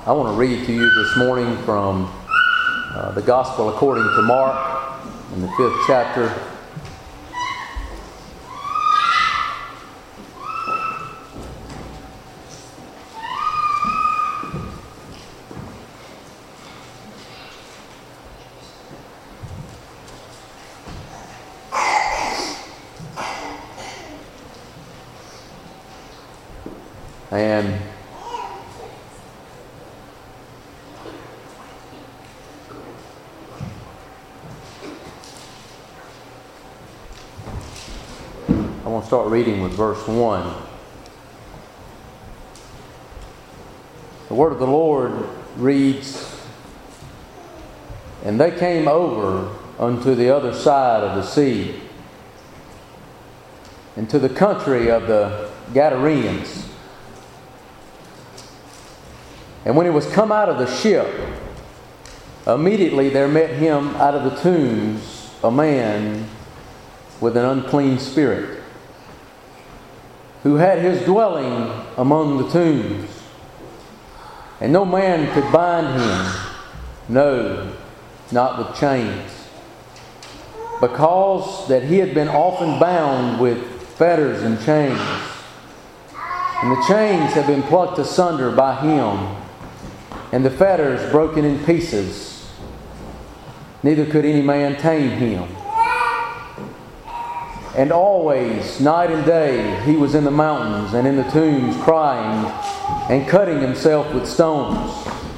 I want to read to you this morning from the Gospel according to Mark in the 5th chapter. And I want to start reading with verse 1. The word of the Lord reads, "And they came over unto the other side of the sea, into the country of the Gadarenes. And when he was come out of the ship, immediately there met him out of the tombs a man with an unclean spirit, who had his dwelling among the tombs. And no man could bind him, no, not with chains, because that he had been often bound with fetters and chains. And the chains had been plucked asunder by him, and the fetters broken in pieces. Neither could any man tame him. And always, night and day, he was in the mountains and in the tombs, crying and cutting himself with stones.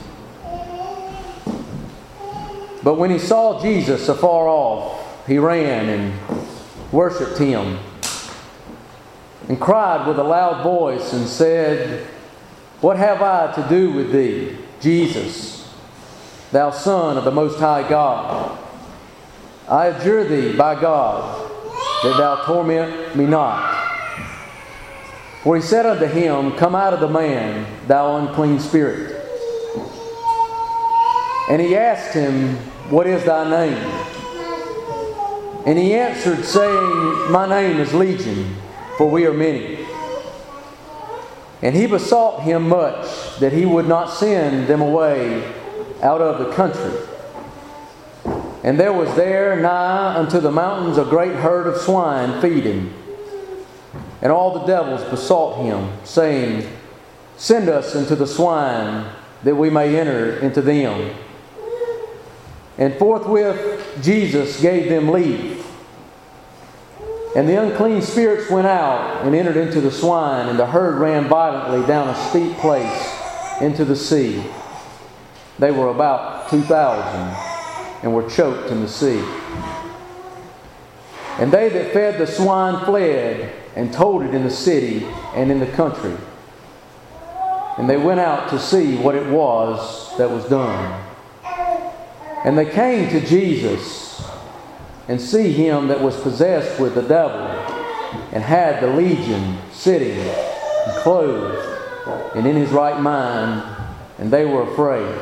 But when he saw Jesus afar off, he ran and worshipped him, and cried with a loud voice and said, What have I to do with thee, Jesus, thou Son of the Most High God? I adjure thee by God, that thou torment me not. For he said unto him, Come out of the man, thou unclean spirit. And he asked him, What is thy name? And he answered, saying, My name is Legion, for we are many. And he besought him much that he would not send them away out of the country. And there was there nigh unto the mountains a great herd of swine feeding. And all the devils besought him, saying, Send us into the swine, that we may enter into them. And forthwith Jesus gave them leave. And the unclean spirits went out and entered into the swine, and the herd ran violently down a steep place into the sea. They were about 2,000, and were choked in the sea. And they that fed the swine fled, and told it in the city and in the country. And they went out to see what it was that was done. And they came to Jesus, and see him that was possessed with the devil, and had the legion, sitting and clothed and in his right mind, and they were afraid.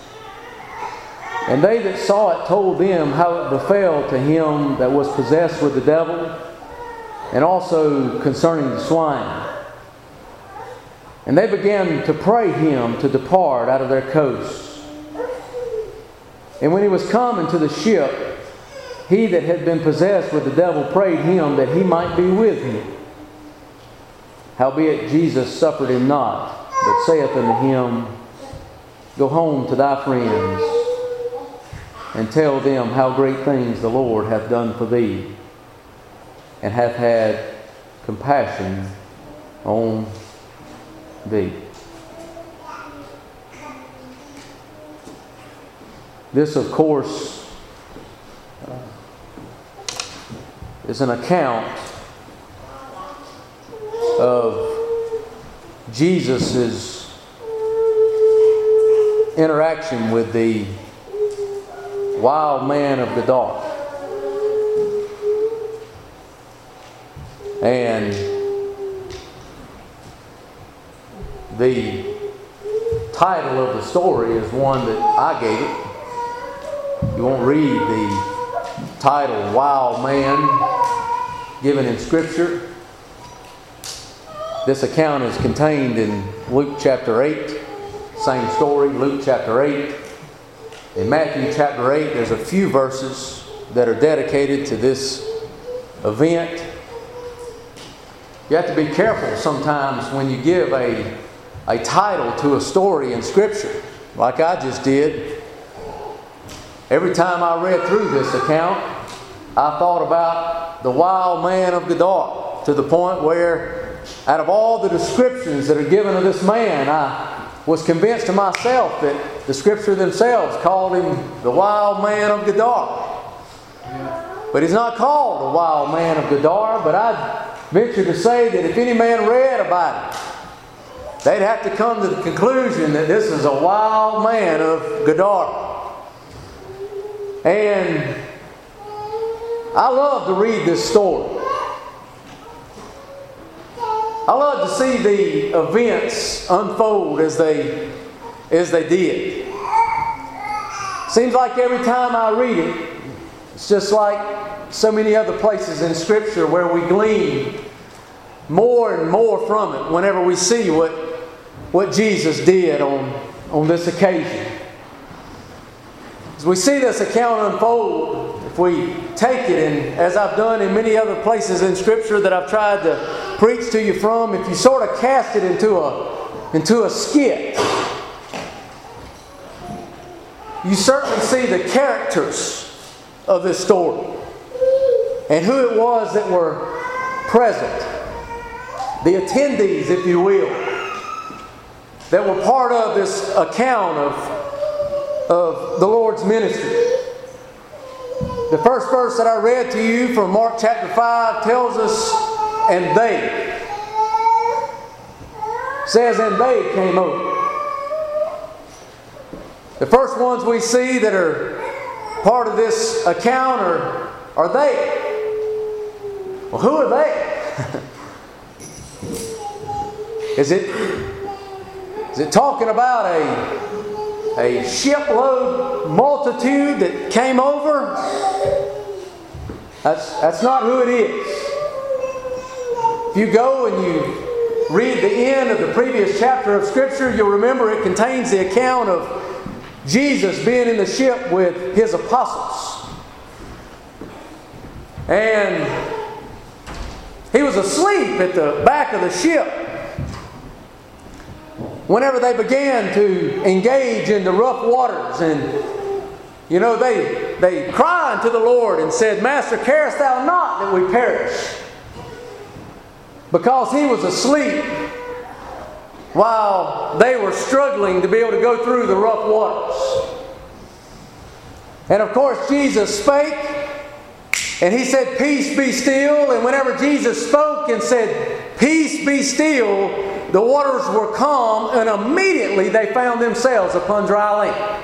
And they that saw it told them how it befell to him that was possessed with the devil, and also concerning the swine. And they began to pray him to depart out of their coasts. And when he was come into the ship, he that had been possessed with the devil prayed him that he might be with him. Howbeit Jesus suffered him not, but saith unto him, Go home to thy friends, and tell them how great things the Lord hath done for thee, and hath had compassion on thee. This, of course, is an account of Jesus' interaction with the wild man of the dark. And the title of the story is one that I gave it. You won't read the title, Wild Man, given in Scripture. This account is contained in Luke chapter 8. same story, Luke chapter 8. In Matthew chapter 8, there's a few verses that are dedicated to this event. You have to be careful sometimes when you give a title to a story in Scripture, like I just did. Every time I read through this account, I thought about the wild man of Gadara, to the point where out of all the descriptions that are given of this man, I was convinced to myself that the Scripture themselves called him the wild man of Gadara. But he's not called the wild man of Gadara, but I'd venture to say that if any man read about it, they'd have to come to the conclusion that this is a wild man of Gadara. And I love to read this story. I love to see the events unfold as they did. Seems like every time I read it, it's just like so many other places in Scripture where we glean more and more from it whenever we see what Jesus did on this occasion. As we see this account unfold, if we take it, and as I've done in many other places in Scripture that I've tried to preach to you from, if you sort of cast it into a skit, you certainly see the characters of this story and who it was that were present, the attendees, if you will, that were part of this account of the Lord's ministry. The first verse that I read to you from Mark chapter 5 tells us, and they. Says, and they came over. The first ones we see that are part of this account are they. Well, who are they? Is it talking about a shipload multitude that came over? That's not who it is. If you go and you read the end of the previous chapter of Scripture, you'll remember it contains the account of Jesus being in the ship with His apostles. And He was asleep at the back of the ship whenever they began to engage in the rough waters. And they cried unto the Lord and said, Master, carest thou not that we perish? Because He was asleep while they were struggling to be able to go through the rough waters. And of course Jesus spake, and He said, peace be still. And whenever Jesus spoke and said, peace be still, the waters were calm, and immediately they found themselves upon dry land.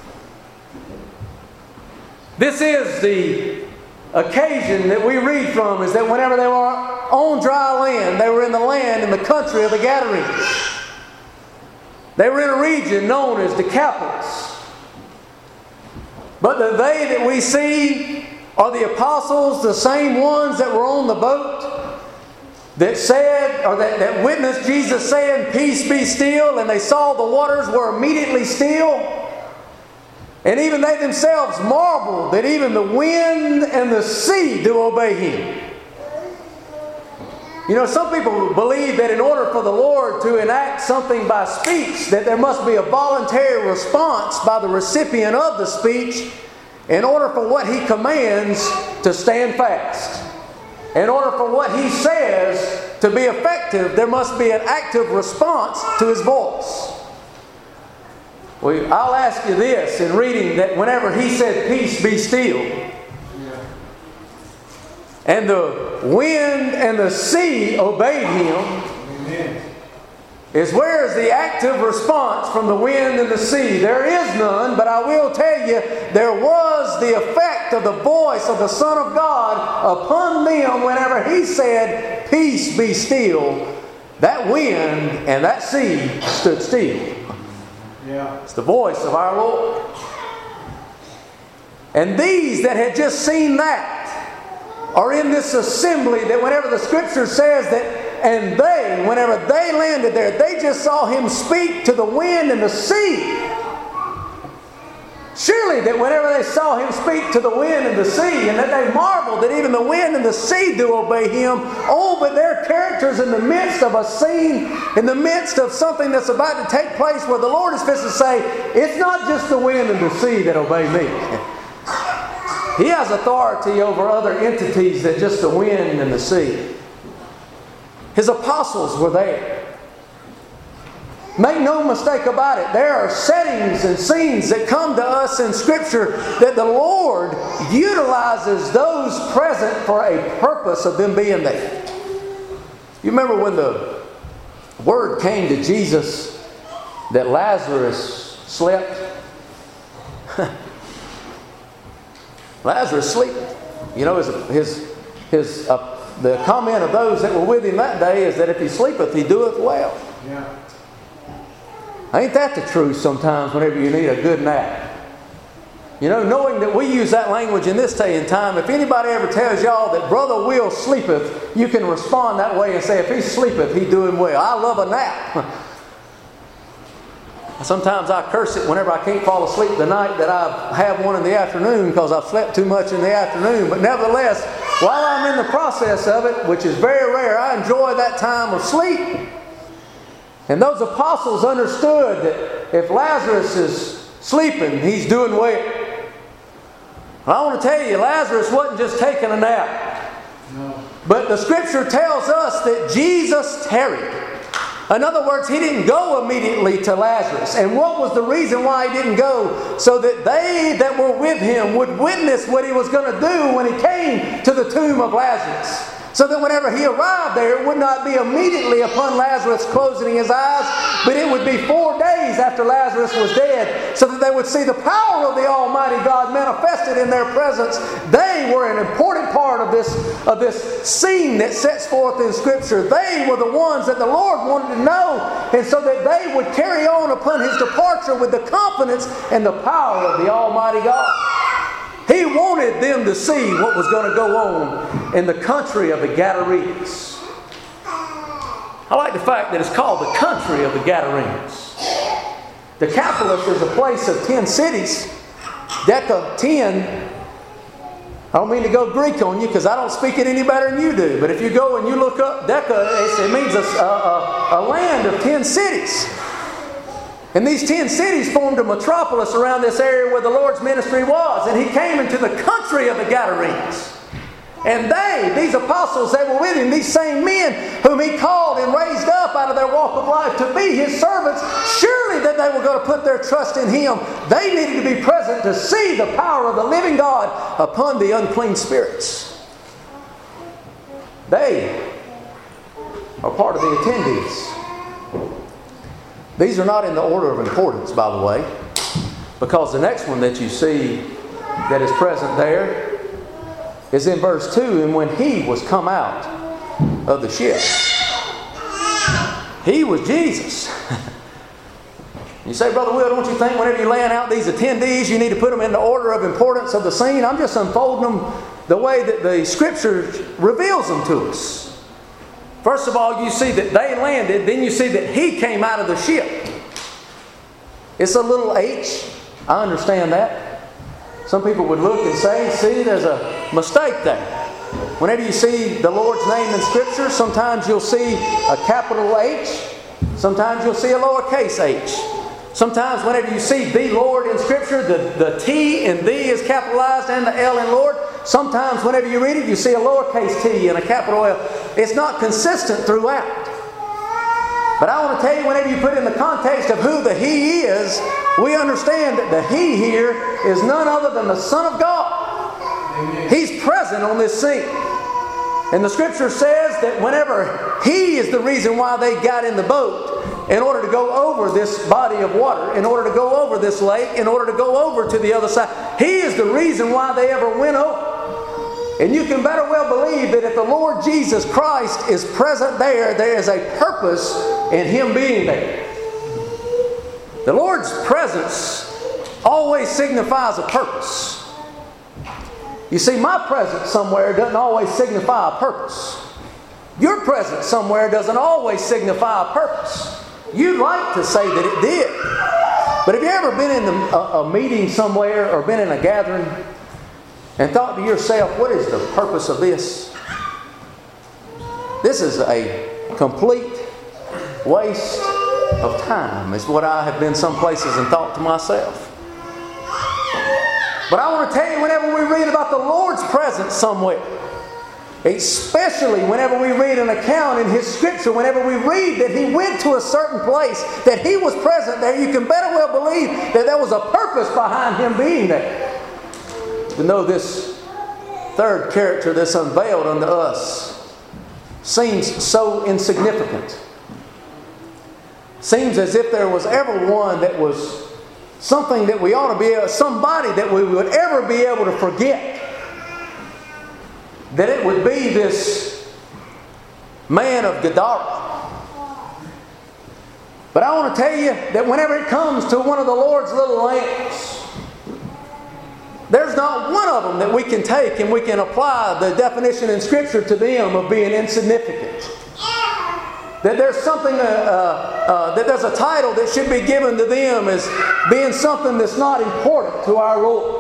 This is the occasion that we read from, is that whenever they were on dry land, they were in the land in the country of the Gadarenes. They were in a region known as Decapolis. But the they that we see are the apostles, the same ones that were on the boat that said, or that witnessed Jesus saying, peace be still, and they saw the waters were immediately still. And even they themselves marveled that even the wind and the sea do obey Him. Some people believe that in order for the Lord to enact something by speech, that there must be a voluntary response by the recipient of the speech in order for what He commands to stand fast. In order for what He says to be effective, there must be an active response to His voice. Well, I'll ask you this in reading, that whenever He said, peace be still, and the wind and the sea obeyed Him, is where is the active response from the wind and the sea? There is none, but I will tell you, there was the effect of the voice of the Son of God upon them whenever He said, peace be still. That wind and that sea stood still. Yeah. It's the voice of our Lord. And these that had just seen that are in this assembly, that whenever the Scripture says that And they, whenever they landed there, they just saw Him speak to the wind and the sea. Surely that whenever they saw Him speak to the wind and the sea, and that they marveled that even the wind and the sea do obey Him. Oh, but their characters in the midst of a scene, in the midst of something that's about to take place where the Lord is supposed to say, it's not just the wind and the sea that obey me. He has authority over other entities than just the wind and the sea. His apostles were there. Make no mistake about it, there are settings and scenes that come to us in Scripture that the Lord utilizes those present for a purpose of them being there. You remember when the word came to Jesus that Lazarus slept? Lazarus sleep. You know, the comment of those that were with him that day is that if he sleepeth, he doeth well. Yeah. Ain't that the truth sometimes whenever you need a good nap? You know, knowing that we use that language in this day and time, if anybody ever tells y'all that Brother Will sleepeth, you can respond that way and say, if he sleepeth, he doing well. I love a nap. Sometimes I curse it whenever I can't fall asleep the night that I have one in the afternoon because I've slept too much in the afternoon. But nevertheless, while I'm in the process of it, which is very rare, I enjoy that time of sleep. And those apostles understood that if Lazarus is sleeping, he's doing well. Well, I want to tell you, Lazarus wasn't just taking a nap. No. But the Scripture tells us that Jesus tarried. In other words, He didn't go immediately to Lazarus. And what was the reason why He didn't go? So that they that were with Him would witness what He was going to do when He came to the tomb of Lazarus. So that whenever He arrived there, it would not be immediately upon Lazarus closing his eyes, but it would be 4 days after Lazarus was dead, so that they would see the power of the Almighty God manifested in their presence. They were an important part of this scene that sets forth in Scripture. They were the ones that the Lord wanted to know, and so that they would carry on upon His departure with the confidence and the power of the Almighty God. He wanted them to see what was going to go on in the country of the Gadarenes. I like the fact that it's called the country of the Gadarenes. Decapolis is a place of 10 cities. Deca, 10. I don't mean to go Greek on you because I don't speak it any better than you do. But if you go and you look up Deca, it means a land of 10 cities. And these 10 cities formed a metropolis around this area where the Lord's ministry was. And He came into the country of the Gadarenes. And these apostles that were with Him, these same men whom He called and raised up out of their walk of life to be His servants, surely that they were going to put their trust in Him. They needed to be present to see the power of the living God upon the unclean spirits. They are part of the attendees. These are not in the order of importance, by the way, because the next one that you see that is present there is in verse 2, and when He was come out of the ship. He was Jesus. You say, Brother Will, don't you think whenever you're laying out these attendees, you need to put them in the order of importance of the scene? I'm just unfolding them the way that the Scripture reveals them to us. First of all, you see that they landed, then you see that He came out of the ship. It's a little H. I understand that. Some people would look and say, see, there's a mistake there. Whenever you see the Lord's name in Scripture, sometimes you'll see a capital H. Sometimes you'll see a lowercase h. Sometimes whenever you see the Lord in Scripture, the T in thee is capitalized and the L in Lord. Sometimes whenever you read it, you see a lowercase t and a capital L. It's not consistent throughout. But I want to tell you, whenever you put it in the context of who the He is, we understand that the He here is none other than the Son of God. Amen. He's present on this scene. And the Scripture says that whenever He is the reason why they got in the boat, in order to go over this body of water, in order to go over this lake, in order to go over to the other side, He is the reason why they ever went over. And you can better well believe that if the Lord Jesus Christ is present there, there is a purpose in Him being there. The Lord's presence always signifies a purpose. You see, my presence somewhere doesn't always signify a purpose. Your presence somewhere doesn't always signify a purpose. You'd like to say that it did. But have you ever been in a meeting somewhere or been in a gathering and thought to yourself, what is the purpose of this? This is a complete waste of time, is what I have been some places and thought to myself. But I want to tell you, whenever we read about the Lord's presence somewhere, especially whenever we read an account in His Scripture, whenever we read that He went to a certain place, that He was present there, you can better well believe that there was a purpose behind Him being there. Even though this third character that's unveiled unto us seems so insignificant, seems as if there was ever one that was something that we ought to be able, somebody that we would ever be able to forget, that it would be this man of Gadara. But I want to tell you that whenever it comes to one of the Lord's little lambs, there's not one of them that we can take and we can apply the definition in Scripture to them of being insignificant. That there's something, that there's a title that should be given to them as being something that's not important to our Lord.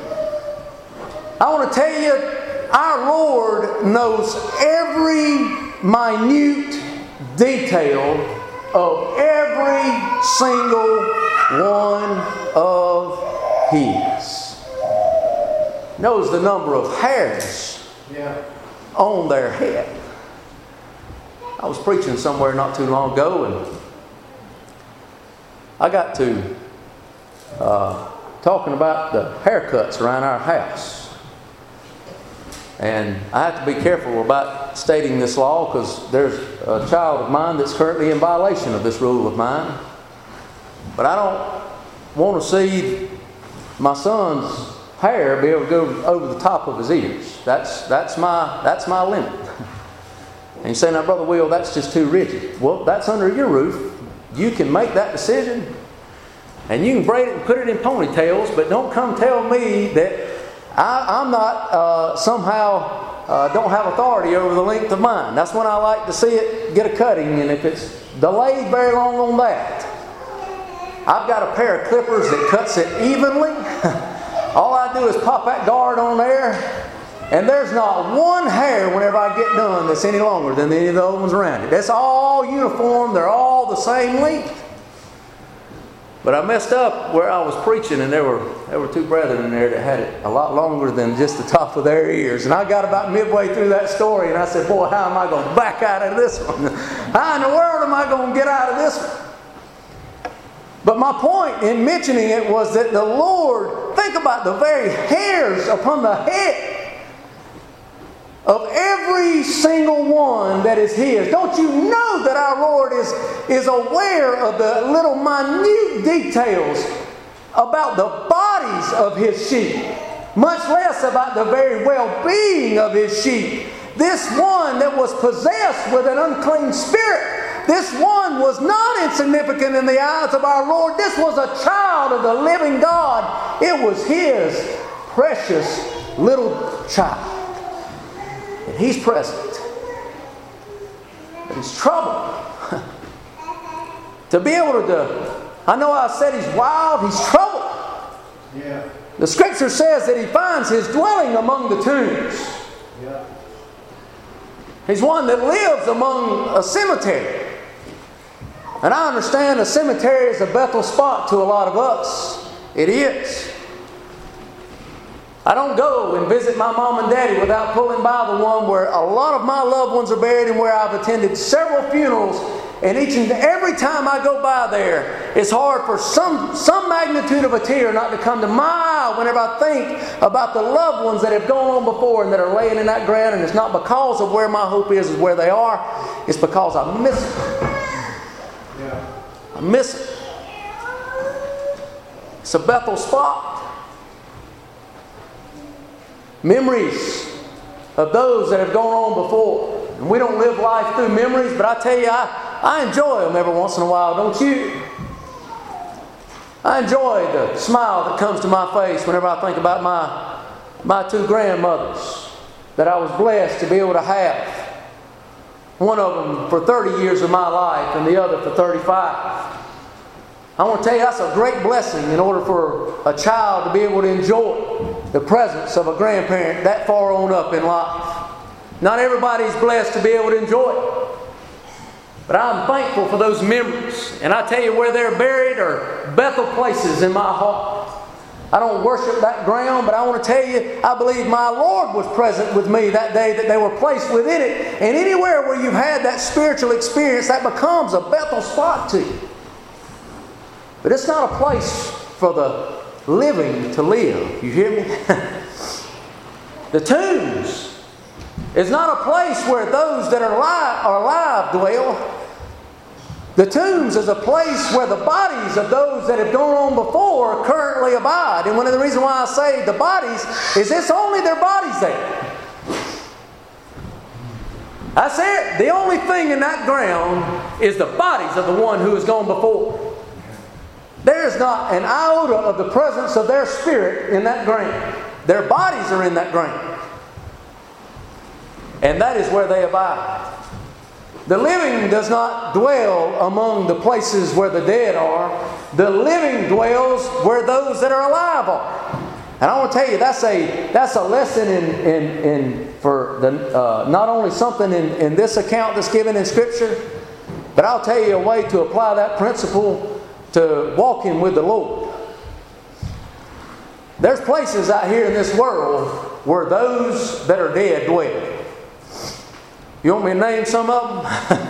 I want to tell you, our Lord knows every minute detail of every single one of His. Knows the number of hairs on their head. I was preaching somewhere not too long ago, and I got to talking about the haircuts around our house. And I have to be careful about stating this law because there's a child of mine that's currently in violation of this rule of mine. But I don't want to see my son's hair be able to go over the top of his ears. That's my limit. And you say, now, Brother Will, that's just too rigid. Well, that's under your roof. You can make that decision. And you can braid it and put it in ponytails, but don't come tell me that I'm not somehow don't have authority over the length of mine. That's when I like to see it get a cutting, and if it's delayed very long on that, I've got a pair of clippers that cuts it evenly. All I do is pop that guard on there, and there's not one hair whenever I get done that's any longer than any of the other ones around it. That's all uniform. They're all the same length. But I messed up where I was preaching, and there were two brethren in there that had it a lot longer than just the top of their ears. And I got about midway through that story, and I said, boy, how am I going to back out of this one? How in the world am I going to get out of this one? But my point in mentioning it was that the Lord, think about the very hairs upon the head of every single one that is His. Don't you know that our Lord is aware of the little minute details about the bodies of His sheep, much less about the very well-being of His sheep? This one that was possessed with an unclean spirit, this one was not insignificant in the eyes of our Lord. This was a child of the living God. It was His precious little child. And He's present. But He's troubled. To be able to, I know I said He's wild, He's troubled. Yeah. The Scripture says that He finds His dwelling among the tombs. Yeah. He's one that lives among a cemetery. And I understand a cemetery is a Bethel spot to a lot of us. It is. I don't go and visit my mom and daddy without pulling by the one where a lot of my loved ones are buried and where I've attended several funerals. And each and every time I go by there, it's hard for some magnitude of a tear not to come to my eye whenever I think about the loved ones that have gone on before and that are laying in that ground. And it's not because of where my hope is where they are. It's because I miss them. Yeah. I miss it. It's a Bethel spot. Memories of those that have gone on before. And we don't live life through memories, but I tell you, I enjoy them every once in a while, don't you? I enjoy the smile that comes to my face whenever I think about my two grandmothers that I was blessed to be able to have. One of them for 30 years of my life and the other for 35. I want to tell you that's a great blessing in order for a child to be able to enjoy the presence of a grandparent that far on up in life. Not everybody's blessed to be able to enjoy it. But I'm thankful for those memories. And I tell you, where they're buried are Bethel places in my heart. I don't worship that ground, but I want to tell you, I believe my Lord was present with me that day that they were placed within it. And anywhere where you've had that spiritual experience, that becomes a Bethel spot to you. But it's not a place for the living to live. You hear me? The tombs is not a place where those that are alive dwell. The tombs is a place where the bodies of those that have gone on before currently abide. And one of the reasons why I say the bodies is it's only their bodies there. That's it. The only thing in that ground is the bodies of the one who has gone before. There is not an iota of the presence of their spirit in that ground. Their bodies are in that ground. And that is where they abide. The living does not dwell among the places where the dead are. The living dwells where those that are alive are. And I want to tell you, that's a lesson in for the not only something in this account that's given in Scripture, but I'll tell you a way to apply that principle to walking with the Lord. There's places out here in this world where those that are dead dwell. You want me to name some of them?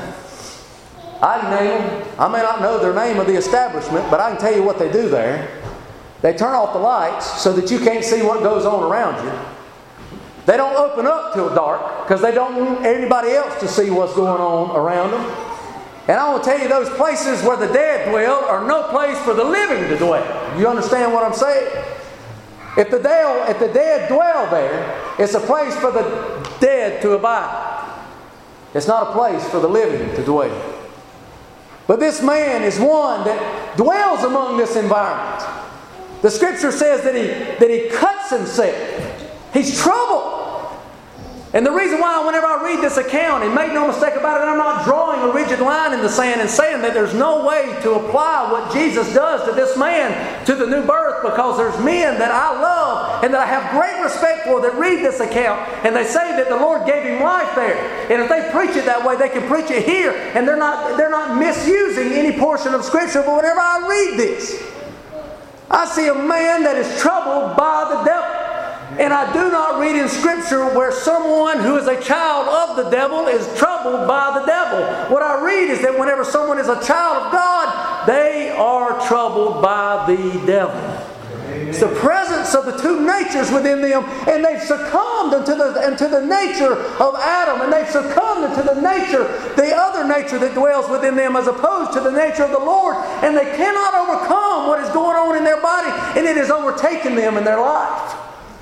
I can name them. I may not know their name of the establishment, but I can tell you what they do there. They turn off the lights so that you can't see what goes on around you. They don't open up till dark because they don't want anybody else to see what's going on around them. And I want to tell you, those places where the dead dwell are no place for the living to dwell. You understand what I'm saying? If the dead dwell there, it's a place for the dead to abide. It's not a place for the living to dwell. But this man is one that dwells among this environment. The Scripture says that he cuts himself. He's troubled. And the reason why, whenever I read this account, and make no mistake about it, I'm not drawing a rigid line in the sand and saying that there's no way to apply what Jesus does to this man to the new birth, because there's men that I love and that I have great respect for that read this account and they say that the Lord gave him life there. And if they preach it that way, they can preach it here, and they're not misusing any portion of Scripture. But whenever I read this, I see a man that is troubled by the devil. And I do not read in Scripture where someone who is a child of the devil is troubled by the devil. What I read is that whenever someone is a child of God, they are troubled by the devil. It's the presence of the two natures within them, and they've succumbed into the nature of Adam, and they've succumbed into the other nature that dwells within them, as opposed to the nature of the Lord, and they cannot overcome what is going on in their body, and it has overtaken them in their life.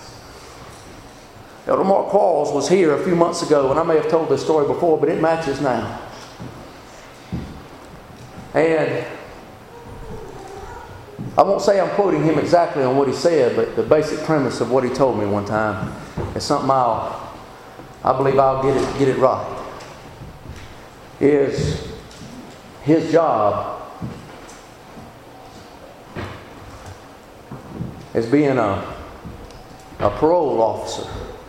Elder Mark Quarles was here a few months ago, and I may have told this story before, but it matches now. And I won't say I'm quoting him exactly on what he said, but the basic premise of what he told me one time is something I believe I'll get it right. Is his job as being a parole officer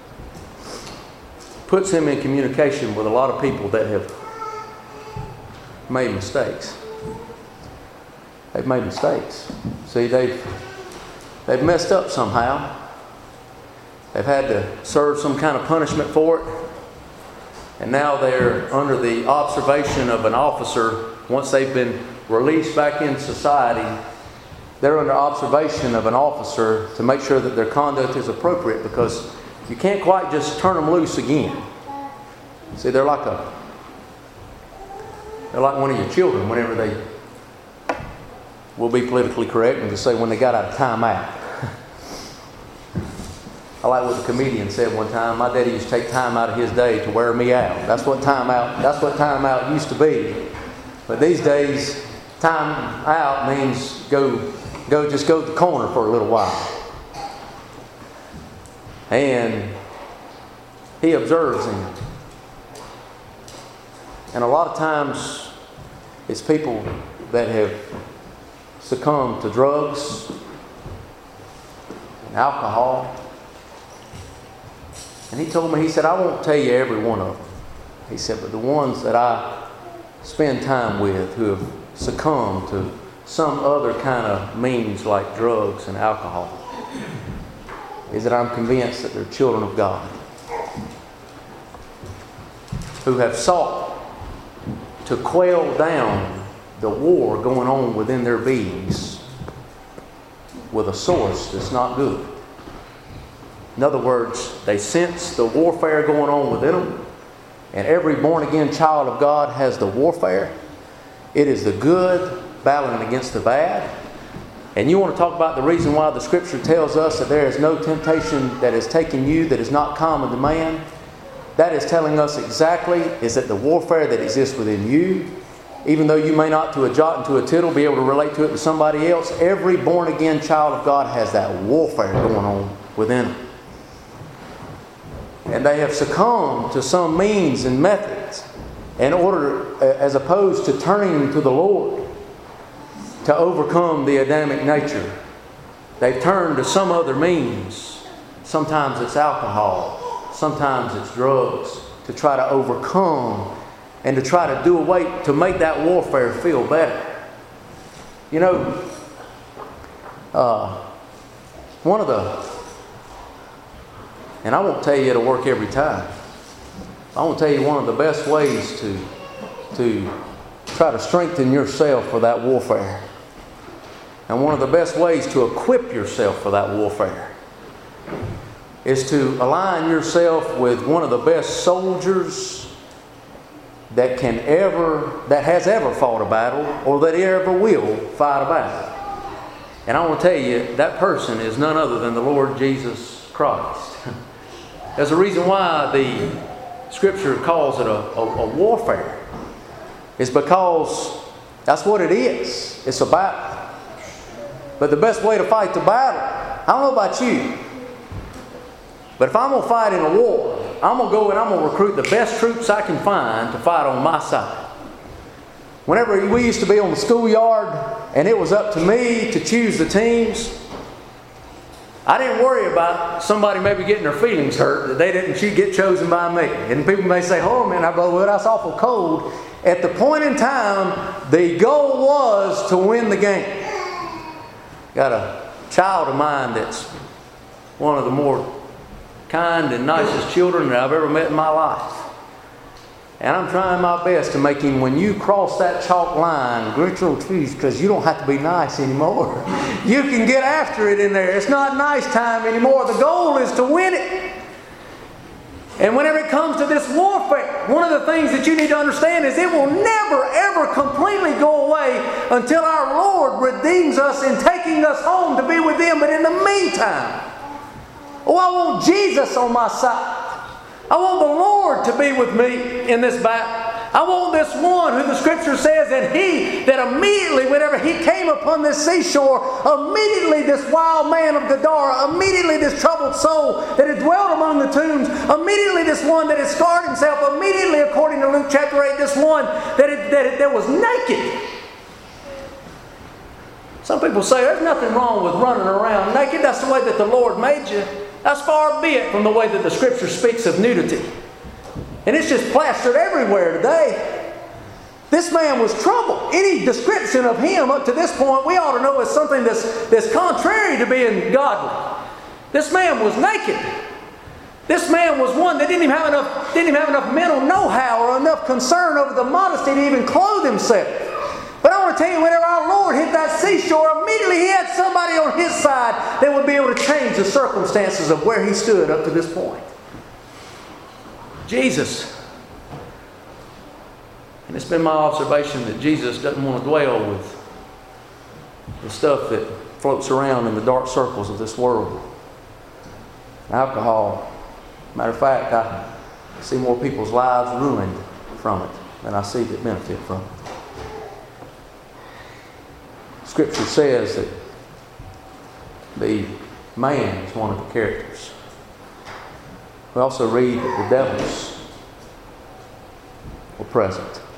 puts him in communication with a lot of people that have made mistakes. They've made mistakes. See, they've messed up somehow. They've had to serve some kind of punishment for it. And now they're under the observation of an officer. Once they've been released back in society, they're under observation of an officer to make sure that their conduct is appropriate, because you can't quite just turn them loose again. See, they're like one of your children whenever they will be politically correct and just say when they got out of timeout. I like what the comedian said one time. My daddy used to take time out of his day to wear me out. That's what timeout used to be. But these days, time out means go to the corner for a little while. And he observes him. And a lot of times it's people that have succumbed to drugs and alcohol. And he told me, he said, I won't tell you every one of them. He said, but the ones that I spend time with who have succumbed to some other kind of means like drugs and alcohol, is that I'm convinced that they're children of God who have sought to quail down the war going on within their beings with a source that's not good. In other words, they sense the warfare going on within them, and every born-again child of God has the warfare. It is the good battling against the bad. And you want to talk about the reason why the Scripture tells us that there is no temptation that has taken you that is not common to man? That is telling us exactly is that the warfare that exists within you, even though you may not to a jot and to a tittle be able to relate to it to somebody else, every born-again child of God has that warfare going on within them. And they have succumbed to some means and methods in order, as opposed to turning to the Lord to overcome the Adamic nature. They've turned to some other means. Sometimes it's alcohol. Sometimes it's drugs, to try to overcome and to try to do away, to make that warfare feel better. You know, one of the, and I won't tell you it'll work every time. I won't tell you one of the best ways to try to strengthen yourself for that warfare. And one of the best ways to equip yourself for that warfare is to align yourself with one of the best soldiers that has ever fought a battle, or that ever will fight a battle. And I want to tell you, that person is none other than the Lord Jesus Christ. There's a reason why the Scripture calls it a warfare. It's because that's what it is. It's a battle. But the best way to fight the battle, I don't know about you, but if I'm going to fight in a war, I'm going to go and I'm going to recruit the best troops I can find to fight on my side. Whenever we used to be on the schoolyard and it was up to me to choose the teams, I didn't worry about somebody maybe getting their feelings hurt that they didn't get chosen by me. And people may say, oh man, well, that's awful cold. At the point in time, the goal was to win the game. Got a child of mine that's one of the more kind and nicest children that I've ever met in my life. And I'm trying my best to make him, when you cross that chalk line, grit your teeth, because you don't have to be nice anymore. You can get after it in there. It's not nice time anymore. The goal is to win it. And whenever it comes to this warfare, one of the things that you need to understand is it will never, ever completely go away until our Lord redeems us in taking us home to be with Him. But in the meantime, I want Jesus on my side. I want the Lord to be with me in this battle. I want this one who the Scripture says, and he that immediately, whenever he came upon this seashore, immediately this wild man of Gadara, immediately this troubled soul that had dwelt among the tombs, immediately this one that had scarred himself, immediately, according to Luke chapter 8, this one that was naked. Some people say there's nothing wrong with running around naked. That's the way that the Lord made you. That's far be it from the way that the Scripture speaks of nudity. And it's just plastered everywhere today. This man was troubled. Any description of him up to this point, we ought to know is something that's contrary to being godly. This man was naked. This man was one that didn't even have enough mental know-how or enough concern over the modesty to even clothe himself. But I want to tell you, whenever our Lord hit that seashore, immediately He had somebody on His side that would be able to change the circumstances of where He stood up to this point. Jesus. And it's been my observation that Jesus doesn't want to dwell with the stuff that floats around in the dark circles of this world. Alcohol. Matter of fact, I see more people's lives ruined from it than I see that benefit from it. Scripture says that the man is one of the characters. We also read that the devils were present.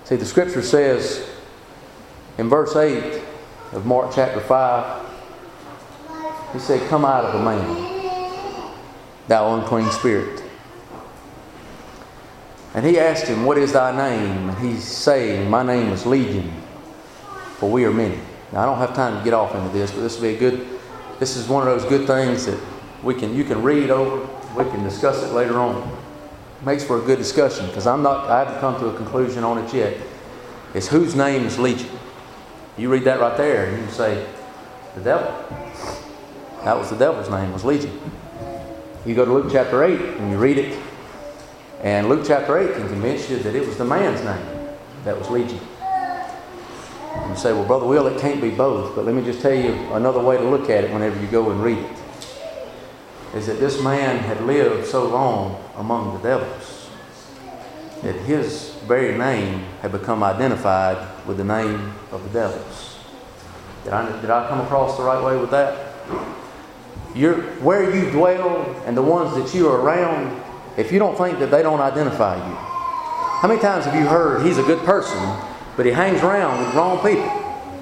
See, the Scripture says in verse 8 of Mark chapter 5, He said, "Come out of the man, thou unclean spirit." And He asked him, "What is thy name?" And he's saying, "My name is Legion, for we are many." Now, I don't have time to get off into this, but this is one of those good things that you can read over. We can discuss it later on. It makes for a good discussion, because I haven't come to a conclusion on it yet. It's whose name is Legion. You read that right there, and you can say, the devil. That was the devil's name, was Legion. You go to Luke chapter 8 and you read it, and Luke chapter 8 can convince you that it was the man's name that was Legion. And you say, "Well, Brother Will, it can't be both." But let me just tell you another way to look at it whenever you go and read it. Is that this man had lived so long among the devils that his very name had become identified with the name of the devils. Did I come across the right way with that? Where you dwell and the ones that you are around, if you don't think that they don't identify you. How many times have you heard he's a good person, but he hangs around with the wrong people?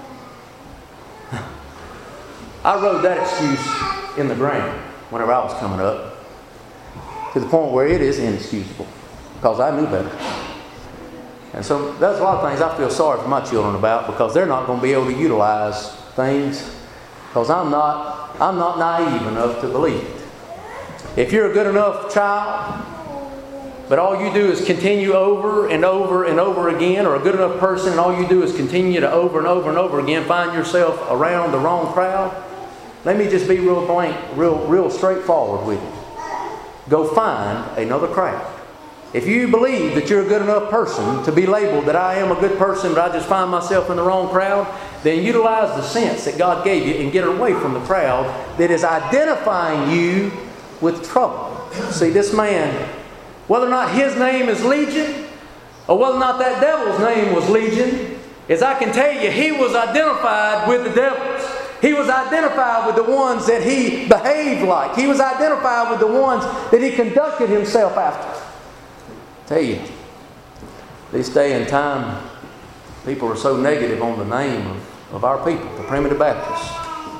I rode that excuse in the ground whenever I was coming up, to the point where it is inexcusable, because I knew better. And so there's a lot of things I feel sorry for my children about, because they're not going to be able to utilize things, because I'm not naive enough to believe it. If you're a good enough child, but all you do is continue over and over and over again, or a good enough person and all you do is continue to over and over and over again find yourself around the wrong crowd, let me just be real straightforward with you. Go find another crowd. If you believe that you're a good enough person to be labeled that I am a good person, but I just find myself in the wrong crowd, then utilize the sense that God gave you and get away from the crowd that is identifying you with trouble. See, this man, whether or not his name is Legion, or whether or not that devil's name was Legion, as I can tell you, he was identified with the devils. He was identified with the ones that he behaved like. He was identified with the ones that he conducted himself after. Tell you, this day and time, people are so negative on the name of our people, the Primitive Baptists.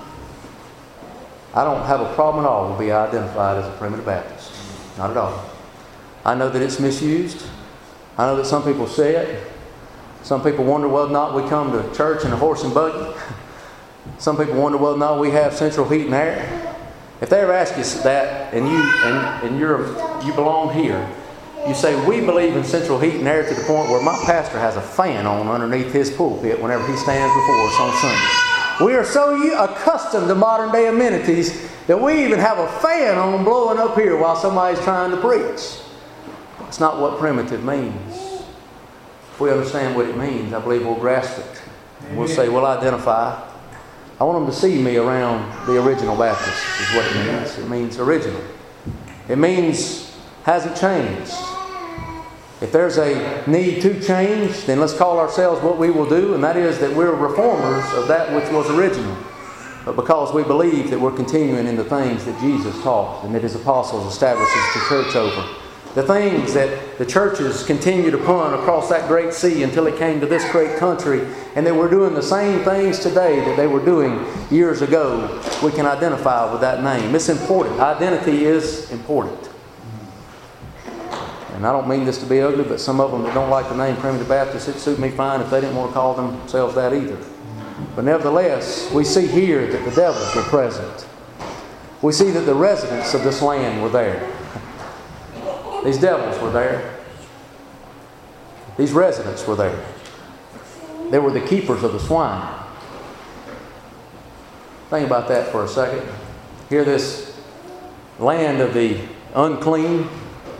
I don't have a problem at all with being identified as a Primitive Baptist. Not at all. I know that it's misused. I know that some people say it. Some people wonder whether or not we come to church in a horse and buggy. Some people wonder whether or not we have central heat and air. If they ever ask you that, and you belong here, you say, "We believe in central heat and air to the point where my pastor has a fan on underneath his pulpit whenever he stands before us on Sunday." We are so accustomed to modern day amenities that we even have a fan on blowing up here while somebody's trying to preach. That's not what primitive means. If we understand what it means, I believe we'll grasp it. We'll say, we'll identify. I want them to see me around the original Baptist, is what it means. It means original. It means hasn't changed. If there's a need to change, then let's call ourselves what we will do, and that is that we're reformers of that which was original. But because we believe that we're continuing in the things that Jesus taught and that His apostles established the church over. The things that the churches continued upon across that great sea until it came to this great country, and that we're doing the same things today that they were doing years ago, we can identify with that name. It's important. Identity is important. And I don't mean this to be ugly, but some of them that don't like the name Primitive Baptist, it'd suit me fine if they didn't want to call themselves that either. But nevertheless, we see here that the devils were present. We see that the residents of this land were there. These devils were there. These residents were there. They were the keepers of the swine. Think about that for a second. Here, this land of the unclean.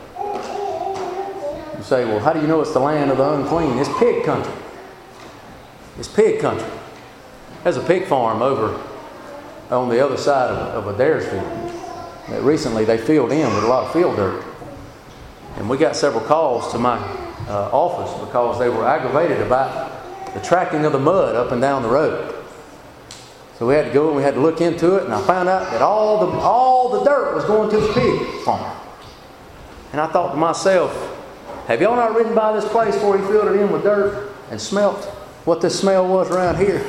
You say, well, how do you know it's the land of the unclean? It's pig country. It's pig country. There's a pig farm over on the other side of Adairsville that recently they filled in with a lot of field dirt. And we got several calls to my office because they were aggravated about the tracking of the mud up and down the road. So we had to go and we had to look into it, and I found out that all the dirt was going to the pig farm. And I thought to myself, have y'all not ridden by this place before he filled it in with dirt? and smelt what this smell was around here.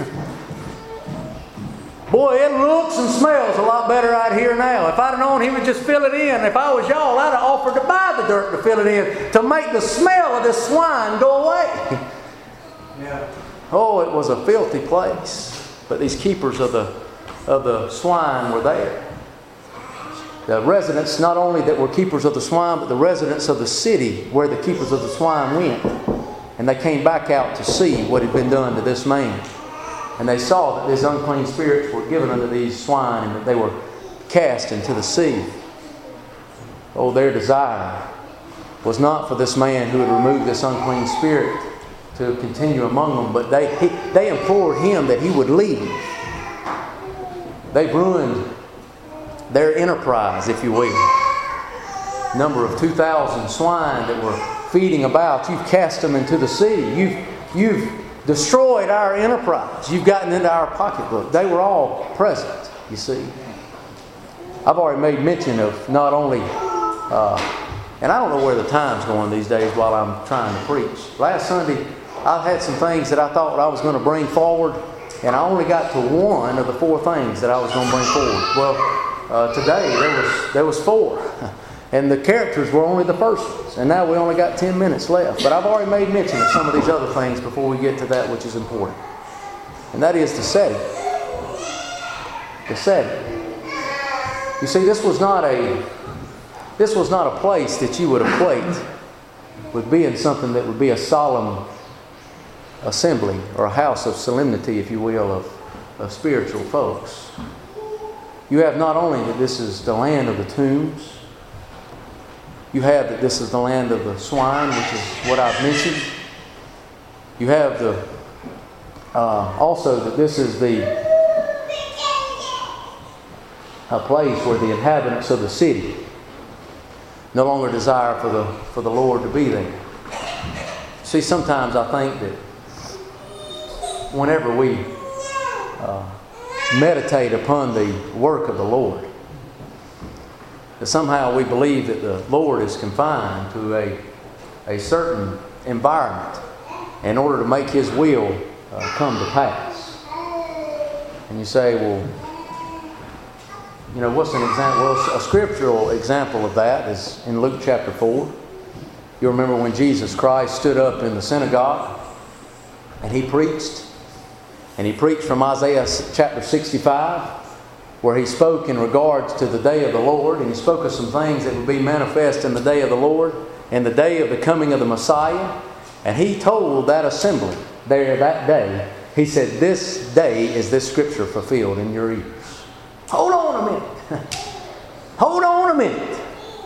Boy, it looks and smells a lot better right here now. If I'd have known he would just fill it in, if I was y'all, I'd have offered to buy the dirt to fill it in to make the smell of this swine go away. Yeah. Oh, it was a filthy place. But these keepers of the swine were there. The residents, not only that were keepers of the swine, but the residents of the city where the keepers of the swine went. And they came back out to see what had been done to this man. And they saw that these unclean spirits were given unto these swine and that they were cast into the sea. Oh, their desire was not for this man who had removed this unclean spirit to continue among them, but they implored him that he would leave. They've ruined their enterprise, if you will. Number of 2,000 swine that were feeding about, you've cast them into the sea. You've destroyed our enterprise. You've gotten into our pocketbook. They were all present, you see. I've already made mention of not only, and I don't know where the time's going these days while I'm trying to preach. Last Sunday, I had some things that I thought I was going to bring forward, and I only got to one of the 4 things that I was going to bring forward. Well, today there was 4. And the characters were only the first ones. And now we only got 10 minutes left. But I've already made mention of some of these other things before we get to that which is important. And that is the setting. The setting. You see, this was not a place that you would equate with being something that would be a solemn assembly or a house of solemnity, if you will, of spiritual folks. You have not only that this is the land of the tombs, you have that this is the land of the swine, which is what I've mentioned. You have also that this is a place where the inhabitants of the city no longer desire for the Lord to be there. See, sometimes I think that whenever we meditate upon the work of the Lord, that somehow we believe that the Lord is confined to a certain environment in order to make His will come to pass. And you say, well, you know, what's an example? Well, a scriptural example of that is in Luke chapter 4. You remember when Jesus Christ stood up in the synagogue and He preached. And He preached from Isaiah chapter 65, where He spoke in regards to the day of the Lord. And He spoke of some things that would be manifest in the day of the Lord and the day of the coming of the Messiah. And He told that assembly there that day, He said, this day is this scripture fulfilled in your ears. Hold on a minute. Hold on a minute.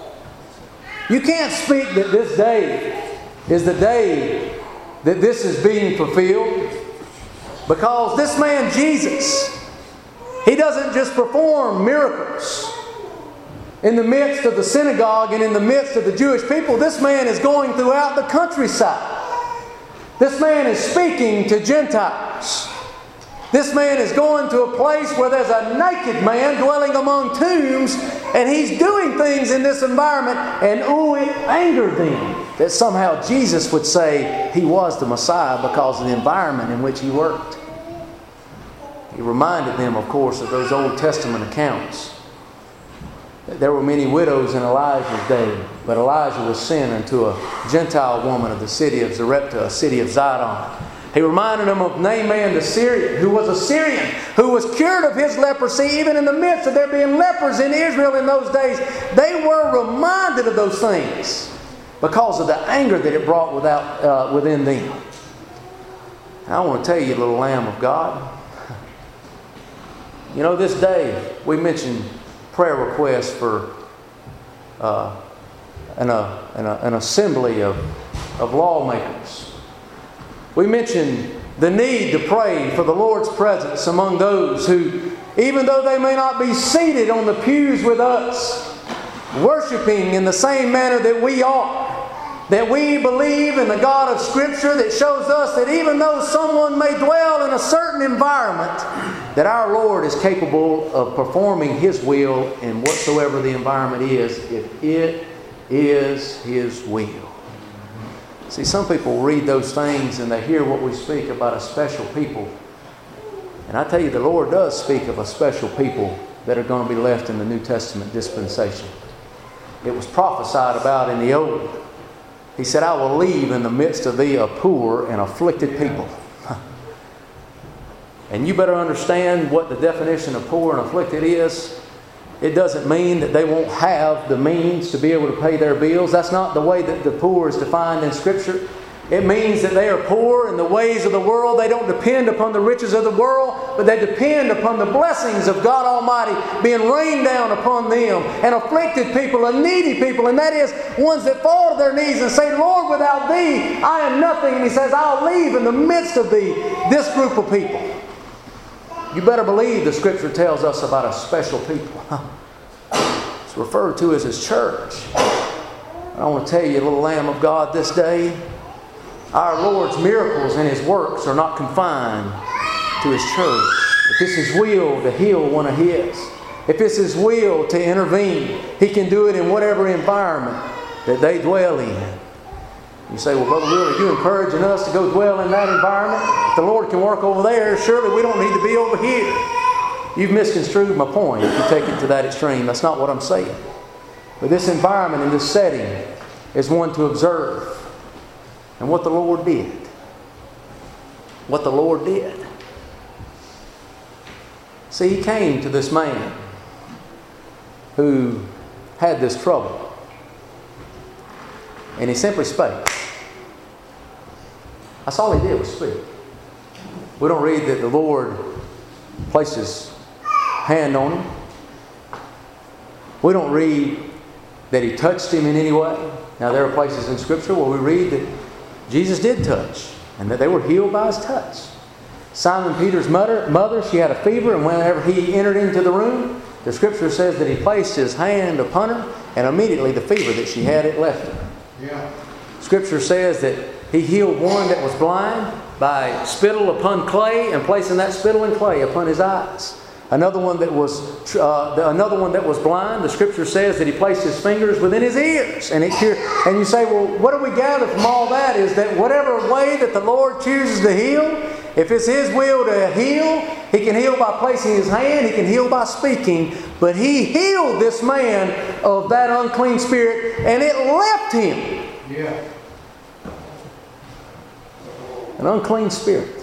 You can't speak that this day is the day that this is being fulfilled, because this man Jesus, He doesn't just perform miracles in the midst of the synagogue and in the midst of the Jewish people. This man is going throughout the countryside. This man is speaking to Gentiles. This man is going to a place where there's a naked man dwelling among tombs, and he's doing things in this environment, and it angered them that somehow Jesus would say He was the Messiah because of the environment in which He worked. He reminded them, of course, of those Old Testament accounts. There were many widows in Elijah's day, but Elijah was sent unto a Gentile woman of the city of Zarepta, a city of Zidon. He reminded them of Naaman the Syrian, who was a Syrian, who was cured of his leprosy, even in the midst of there being lepers in Israel in those days. They were reminded of those things because of the anger that it brought within them. I want to tell you, little Lamb of God, you know, this day we mentioned prayer requests for an assembly of lawmakers. We mentioned the need to pray for the Lord's presence among those who, even though they may not be seated on the pews with us, worshiping in the same manner that we are, that we believe in the God of Scripture that shows us that even though someone may dwell in a certain environment, that our Lord is capable of performing His will in whatsoever the environment is, if it is His will. See, some people read those things and they hear what we speak about a special people. And I tell you, the Lord does speak of a special people that are going to be left in the New Testament dispensation. It was prophesied about in the Old. He said, I will leave in the midst of thee a poor and afflicted people. And you better understand what the definition of poor and afflicted is. It doesn't mean that they won't have the means to be able to pay their bills. That's not the way that the poor is defined in Scripture. It means that they are poor in the ways of the world. They don't depend upon the riches of the world, but they depend upon the blessings of God Almighty being rained down upon them. And afflicted people, and needy people, and that is ones that fall to their knees and say, Lord, without Thee, I am nothing. And He says, I'll leave in the midst of Thee this group of people. You better believe the Scripture tells us about a special people. It's referred to as His church. I want to tell you, little Lamb of God, this day, our Lord's miracles and His works are not confined to His church. If it's His will to heal one of His, if it's His will to intervene, He can do it in whatever environment that they dwell in. You say, well, Brother Will, are you encouraging us to go dwell in that environment? If the Lord can work over there, surely we don't need to be over here. You've misconstrued my point if you take it to that extreme. That's not what I'm saying. But this environment and this setting is one to observe. And what the Lord did. What the Lord did. See, He came to this man who had this trouble. And He simply spake. That's all He did was speak. We don't read that the Lord placed His hand on him. We don't read that He touched him in any way. Now there are places in Scripture where we read that Jesus did touch and that they were healed by His touch. Simon Peter's mother, she had a fever, and whenever he entered into the room, the Scripture says that He placed His hand upon her, and immediately the fever that she had, it left her. Yeah. Scripture says that He healed one that was blind by spittle upon clay and placing that spittle and clay upon his eyes. Another one that was blind, the Scripture says that He placed His fingers within his ears and it cured. And you say, well, what do we gather from all that is that whatever way that the Lord chooses to heal, if it's His will to heal, He can heal by placing His hand, He can heal by speaking. But He healed this man of that unclean spirit and it left him. Yeah. An unclean spirit.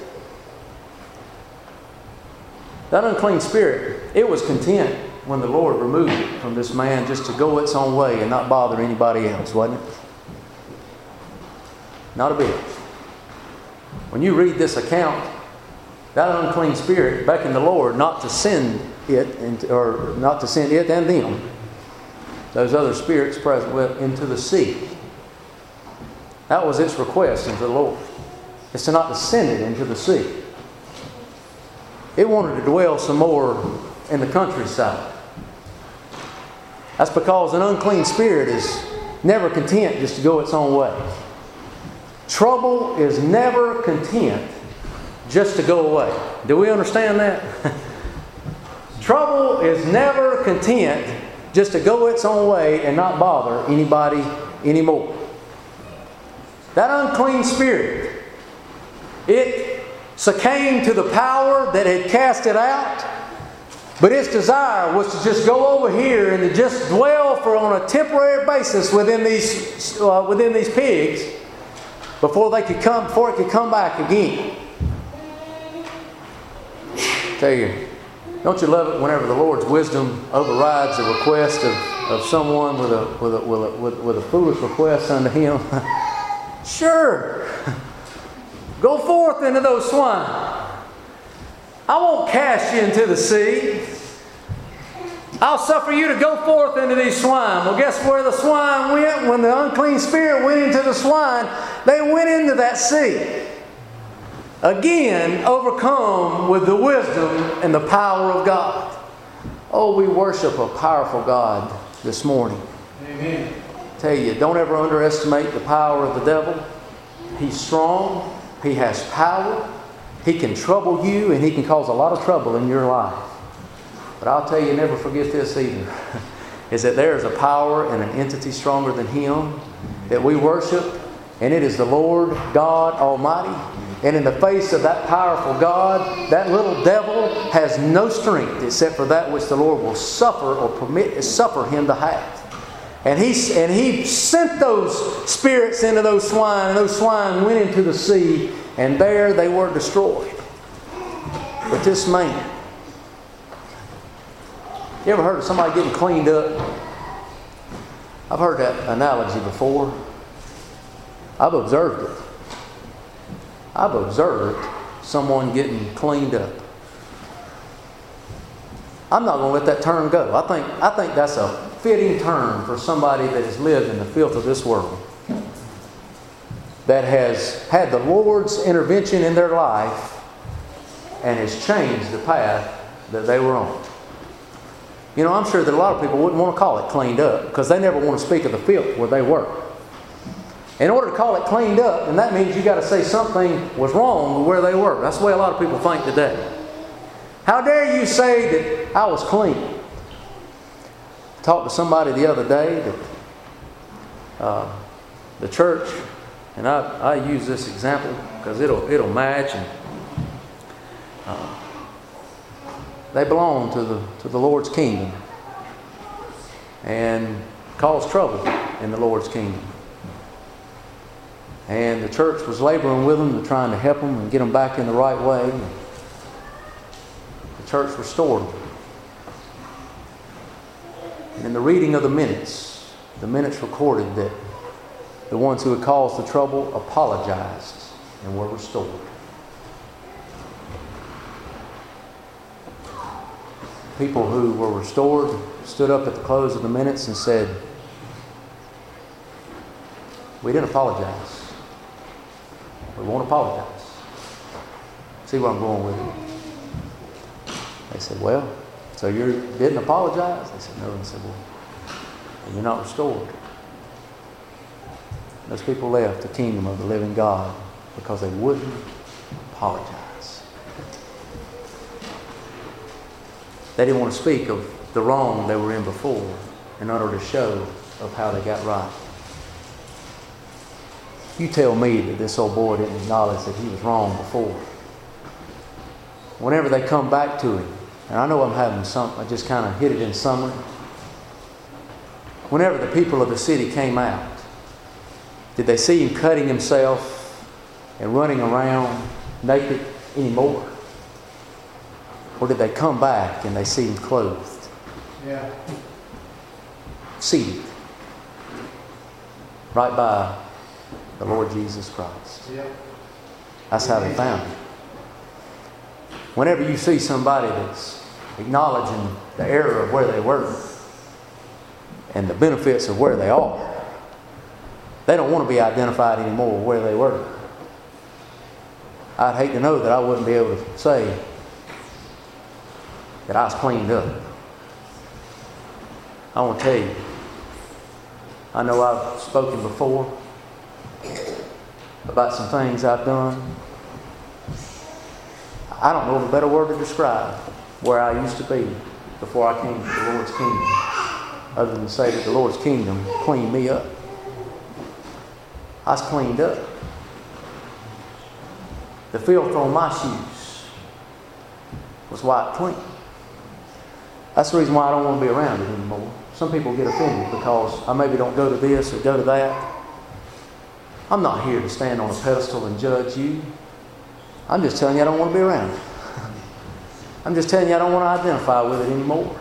That unclean spirit, it was content when the Lord removed it from this man just to go its own way and not bother anybody else, wasn't it? Not a bit. When you read this account, that unclean spirit beckoned the Lord not to send it, or not to send it and them, those other spirits present with, into the sea. That was its request unto the Lord. It's to not to send it into the sea. It wanted to dwell some more in the countryside. That's because an unclean spirit is never content just to go its own way. Trouble is never content just to go away. Do we understand that? Trouble is never content just to go its own way and not bother anybody anymore. That unclean spirit, it succumbed to the power that had cast it out, but its desire was to just go over here and to just dwell on a temporary basis within these pigs before it could come back again. I tell you, don't you love it whenever the Lord's wisdom overrides the request of someone with a foolish request unto Him? Sure. Go forth into those swine. I won't cast you into the sea. I'll suffer you to go forth into these swine. Well, guess where the swine went? When the unclean spirit went into the swine, they went into that sea. Again, overcome with the wisdom and the power of God. Oh, we worship a powerful God this morning. Amen. I tell you, don't ever underestimate the power of the devil. He's strong. He has power. He can trouble you, and he can cause a lot of trouble in your life. But I'll tell you, never forget this either, is that there is a power and an entity stronger than him that we worship, and it is the Lord God Almighty. And in the face of that powerful God, that little devil has no strength except for that which the Lord will suffer him to have. And he sent those spirits into those swine, and those swine went into the sea, and there they were destroyed. But this man, you ever heard of somebody getting cleaned up? I've heard that analogy before. I've observed it. I've observed someone getting cleaned up. I'm not going to let that term go. I think that's a fitting term for somebody that has lived in the filth of this world, that has had the Lord's intervention in their life and has changed the path that they were on. You know, I'm sure that a lot of people wouldn't want to call it cleaned up because they never want to speak of the filth where they were. In order to call it cleaned up, and that means you got to say something was wrong with where they were. That's the way a lot of people think today. How dare you say that I was clean? I talked to somebody the other day that the church, and I use this example because it'll match, and they belong to the Lord's kingdom and cause trouble in the Lord's kingdom. And the church was laboring with them, trying to help them and get them back in the right way. The church restored them. And in the reading of the minutes recorded that the ones who had caused the trouble apologized and were restored. People who were restored stood up at the close of the minutes and said, "We didn't apologize. We won't apologize." See where I'm going with it? They said, "Well, so you didn't apologize?" They said, "No." And said, "Well, you're not restored." Those people left the kingdom of the living God because they wouldn't apologize. They didn't want to speak of the wrong they were in before in order to show of how they got right. You tell me that this old boy didn't acknowledge that he was wrong before. Whenever they come back to him, and I know I just kind of hit it in summary. Whenever the people of the city came out, did they see him cutting himself and running around naked anymore? Or did they come back and they see him clothed? Yeah. Seated. Right by the Lord Jesus Christ. Yeah. That's how they found him. Whenever you see somebody that's acknowledging the error of where they were and the benefits of where they are, they don't want to be identified anymore where they were. I'd hate to know that I wouldn't be able to say that I was cleaned up. I want to tell you, I know I've spoken before about some things I've done. I don't know of a better word to describe where I used to be before I came to the Lord's kingdom, other than to say that the Lord's kingdom cleaned me up. I was cleaned up. The filth on my shoes was wiped clean. That's the reason why I don't want to be around it anymore. Some people get offended because I maybe don't go to this or go to that. I'm not here to stand on a pedestal and judge you. I'm just telling you I don't want to be around it. I'm just telling you I don't want to identify with it anymore.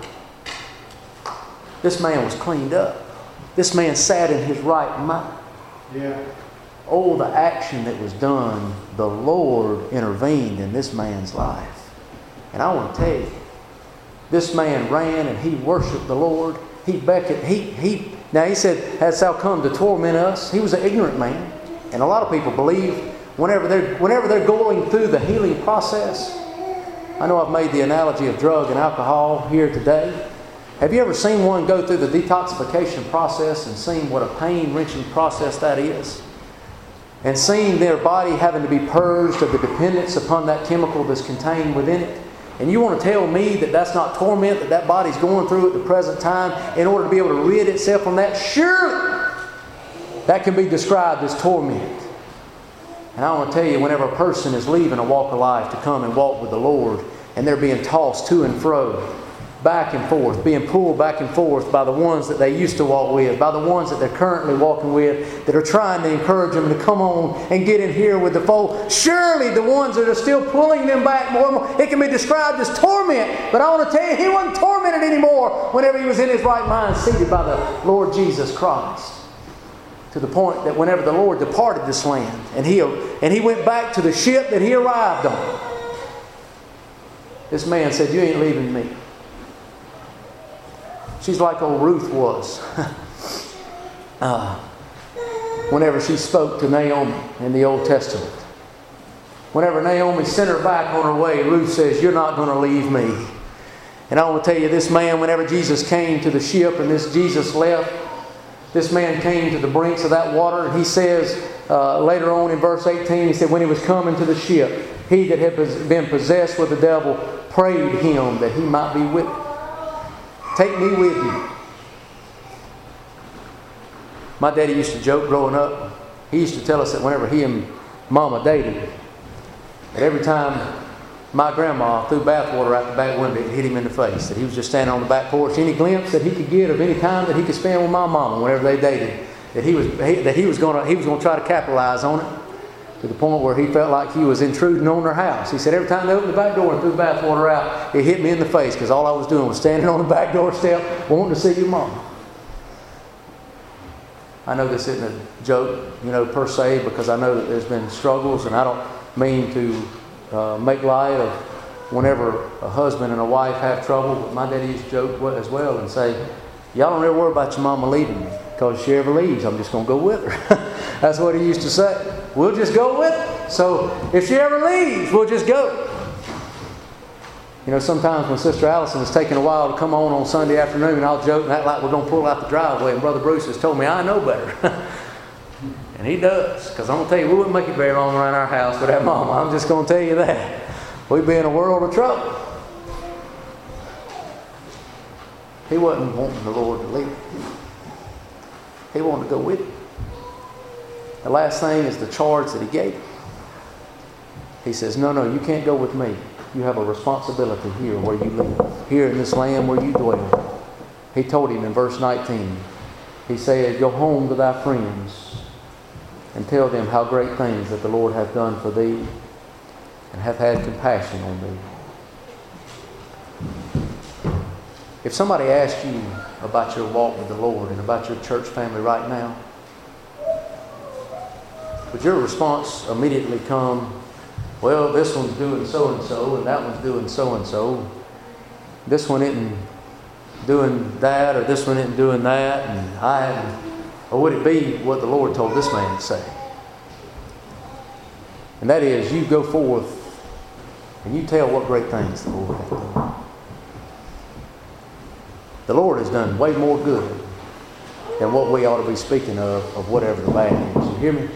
This man was cleaned up. This man sat in his right mind. Yeah. Oh, the action that was done, the Lord intervened in this man's life. And I want to tell you, this man ran and he worshiped the Lord. He beckoned. Now he said, "Hast thou come to torment us?" He was an ignorant man. And a lot of people believe whenever they're going through the healing process. I know I've made the analogy of drug and alcohol here today. Have you ever seen one go through the detoxification process and seen what a pain-wrenching process that is? And seeing their body having to be purged of the dependence upon that chemical that's contained within it? And you want to tell me that that's not torment that body's going through at the present time in order to be able to rid itself from that? Surely That can be described as torment. And I want to tell you, whenever a person is leaving a walk of life to come and walk with the Lord, and they're being tossed to and fro, back and forth, being pulled back and forth by the ones that they used to walk with, by the ones that they're currently walking with, that are trying to encourage them to come on and get in here with the fold. Surely the ones that are still pulling them back more and more, it can be described as torment. But I want to tell you, he wasn't tormented anymore whenever he was in his right mind, seated by the Lord Jesus Christ. To the point that whenever the Lord departed this land, and he went back to the ship that he arrived on, this man said, "You ain't leaving me." She's like old Ruth was whenever she spoke to Naomi in the Old Testament. Whenever Naomi sent her back on her way, Ruth says, "You're not going to leave me." And I want to tell you, this man, whenever Jesus came to the ship and this Jesus left, this man came to the brinks of that water, and he says later on in verse 18, he said, when he was coming to the ship, he that had been possessed with the devil prayed him that he might be with him. Take me with you. My daddy used to joke growing up. He used to tell us that whenever he and Mama dated, that every time my grandma threw bathwater out the back window, it hit him in the face. That he was just standing on the back porch. Any glimpse that he could get of any time that he could spend with my mama whenever they dated, that he was going to try to capitalize on it, to the point where he felt like he was intruding on their house. He said every time they opened the back door and threw bathwater out, it hit me in the face because all I was doing was standing on the back doorstep wanting to see your mama. I know this isn't a joke, per se, because I know that there's been struggles, and I don't mean to make light of whenever a husband and a wife have trouble. But my daddy used to joke as well and say, "Y'all don't ever worry about your mama leaving me, because if she ever leaves, I'm just going to go with her." That's what he used to say. We'll just go with her. So if she ever leaves, we'll just go. Sometimes when Sister Allison is taking a while to come on Sunday afternoon, I'll joke and act like we're going to pull out the driveway, and Brother Bruce has told me I know better. And he does. Because I'm going to tell you, we wouldn't make it very long around our house with that mama. I'm just going to tell you that. We'd be in a world of trouble. He wasn't wanting the Lord to leave. He wanted to go with him. The last thing is the charge that he gave him. He says, no, you can't go with me. You have a responsibility here where you live, here in this land where you dwell. He told him in verse 19, he said, go home to thy friends and tell them how great things that the Lord hath done for thee and hath had compassion on thee. If somebody asked you about your walk with the Lord and about your church family right now, would your response immediately come, well, this one's doing so-and-so, and that one's doing so-and-so. This one isn't doing that, or this one isn't doing that, and I haven't. Or would it be what the Lord told this man to say? And that is, you go forth and you tell what great things the Lord hath done. The Lord has done way more good than what we ought to be speaking of whatever the bad is. You hear me?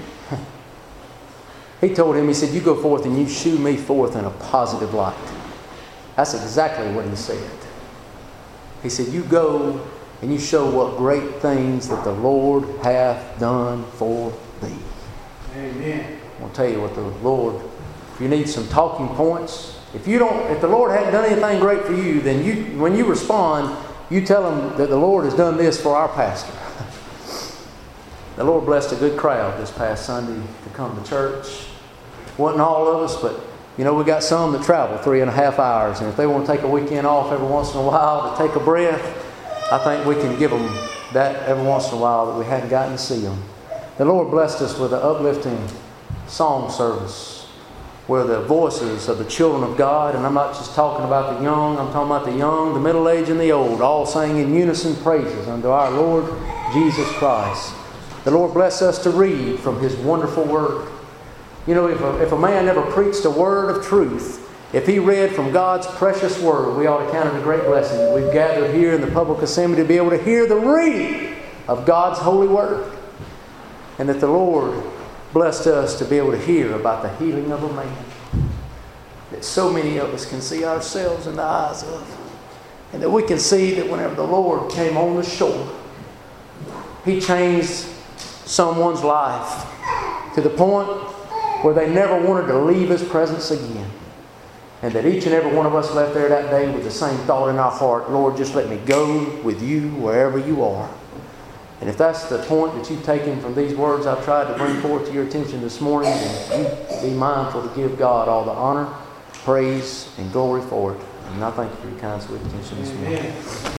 He told him, he said, you go forth and you shew me forth in a positive light. That's exactly what he said. He said, you go and you show what great things that the Lord hath done for thee. Amen. I'm going to tell you what the Lord, if you need some talking points, if the Lord hadn't done anything great for you, then when you respond, you tell them that the Lord has done this for our pastor. The Lord blessed a good crowd this past Sunday to come to church. Wasn't all of us, but we got some that travel 3.5 hours, and if they want to take a weekend off every once in a while to take a breath, I think we can give them that every once in a while that we hadn't gotten to see them. The Lord blessed us with an uplifting song service where the voices of the children of God, and I'm not just talking about the young, I'm talking about the young, the middle-aged, and the old, all sang in unison praises unto our Lord Jesus Christ. The Lord bless us to read from His wonderful Word. If a man never preached a word of truth, if he read from God's precious Word, we ought to count it a great blessing that we've gathered here in the public assembly to be able to hear the reading of God's holy Word. And that the Lord blessed us to be able to hear about the healing of a man that so many of us can see ourselves in the eyes of. And that we can see that whenever the Lord came on the shore, He changed someone's life to the point where they never wanted to leave His presence again. And that each and every one of us left there that day with the same thought in our heart, Lord, just let me go with You wherever You are. And if that's the point that you've taken from these words I've tried to bring forth to your attention this morning, then you be mindful to give God all the honor, praise, and glory for it. And I thank you for your kind, sweet attention this morning.